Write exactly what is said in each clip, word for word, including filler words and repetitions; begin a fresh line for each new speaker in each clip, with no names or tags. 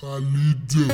خلیده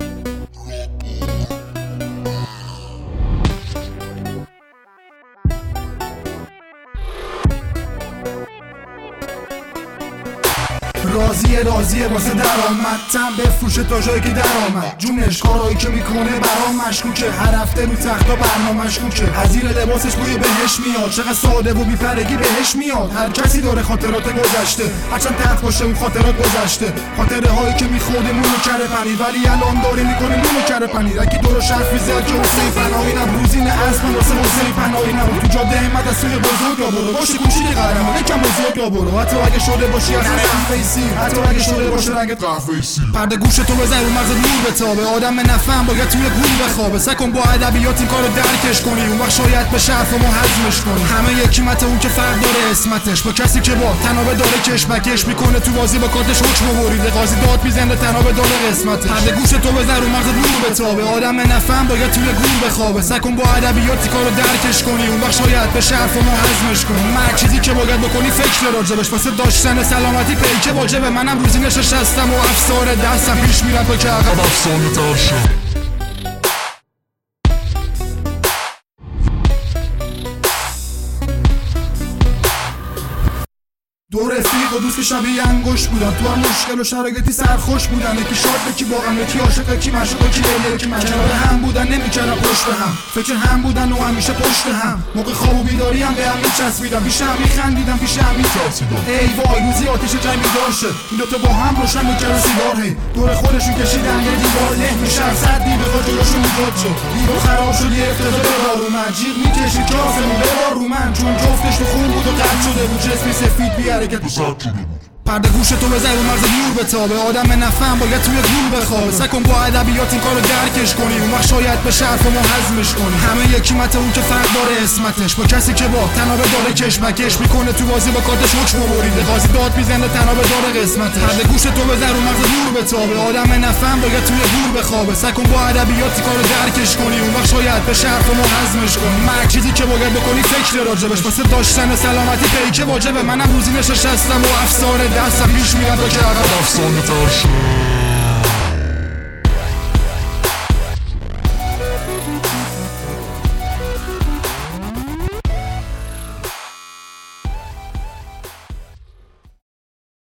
راضیه راضیه واسه درآمد تن بفروشه تا جایی که درآمد جونش کارایی که میکنه برام مشکوکه هر هفته رو تختا برنامه مشکوکه از زیر لباسش بوی بهش میاد چقدر ساده و بی‌پرگی بهش میاد هر کسی داره خاطرات گذشته هرچند تحت باشه اون خاطرات گذشته خاطره هایی که میخوردیم اونو کره پنیر ولی الان داره میکنیم اونو کره پنیر اگه دور شرف میزد که حسین پناهی نم روزین اسم واسه حسین پناهی نم تو جاده همت از سوی بزرگ یا برو باشه کوچیک قدم یکم بزرگ یا برو حتی اگه شده باشی از فیسی حتی اگه شده باشه رنگت قهوه‌ای پرده گوش تو بزن رو مغزت نور بتابه آدم نفهم باید توی گول بخوابه سکن با ادبیات این کارو درکش کنی اون وقت شاید به حرف ما هضمش کنی همه یکی مت اون که فرق داره اسمتش با کسی که با تنابه داره کشمکش میکنه تو بازی با کارتش حکم بریده قاضی داد میزنه تنابه داره قسمتش پرده گوش تو بزن رو مغزت نور بتابه آدم نفهم باید توی گول بخوابه سکن با ادبیات این کارو درکش کنی اون وقت شاید به حرف ما هضمش کنی مرگ چیزی که باید بکنی فکر راجبش واسه داشتن سلامتی پیکه واجبه منم روزی نشستم و افسار دستم پیش میرم تا که عقب افسانه تر شم دو رفیق و دوست که شبیه انگشت بودن تو هم مشکل و شرایطی سرخوش بودن یکی شاد یکی با غم یکی عاشق یکی معشوق یکی لیلی یکی مجنون کنار هم بودن نمیکردن پشت به هم فکر هم بودن و همیشه پشت هم موقع خواب و بیداری هم به هم میچسبیدن پیش هم میخندیدن پیش هم میترسیدن ای وای روزی آتش جنگ بیدار شد این دوتا با هم روشن میکردن سیگار هی دور خودشون کشیدن یه دیوار له میشن صد دیو بخواد جلوشون میداد شد دیو خراب شد یه افتضاح ببار رو من جیغ میکشید که آسمون ببار رو من چون جفتش تو خون بود و قطع شده بود جسمی سفید بی حرکت و سرد شده بود پرده گوش تو بزن رو مغز نور بتابه آدم نفهم باید توی گول بخوابه سکن با ادبیات این کارو درکش کنی اون وقت شاید به حرف ما هضمش کنی همه یکی مت اون که فرق داره اسمتش با کسی که با تنابه داره کشمکش میکنه تو بازی با کارتش حکم بریده قاضی داد میزنه تنابه داره قسمتش پرده گوش تو بزن رو مغز نور بتابه آدم نفهم باید توی گول بخوابه سکن با ادبیات این کارو درکش کنی اون وقت شاید به حرف ما هضمش کنی مرگ چیزی که باید بکنی فکر راجبش واسه داشتن سلامتی پیکه واجبه منم روزی نشستم و افسار دستم پیش میرم تا که عقب افسانه تر شم